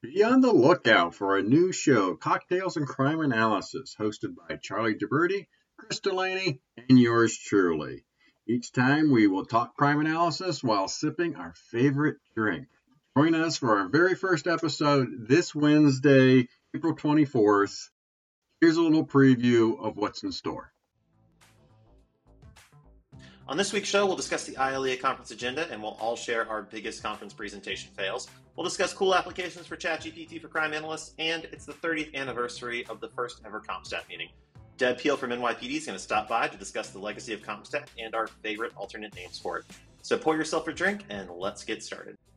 Be on the lookout for a new show, Cocktails and Crime Analysis, hosted by Charlie Gibberti, Chris Delaney, and yours truly. Each time we will talk crime analysis while sipping our favorite drink. Join us for our very first episode this Wednesday, April 24th. Here's a little preview of what's in store. On this week's show, we'll discuss the ILEA conference agenda, and we'll all share our biggest conference presentation fails. We'll discuss cool applications for ChatGPT for crime analysts, and it's the 30th anniversary of the first ever CompStat meeting. Deb Peel from NYPD is going to stop by to discuss the legacy of CompStat and our favorite alternate names for it. So pour yourself a drink, and let's get started.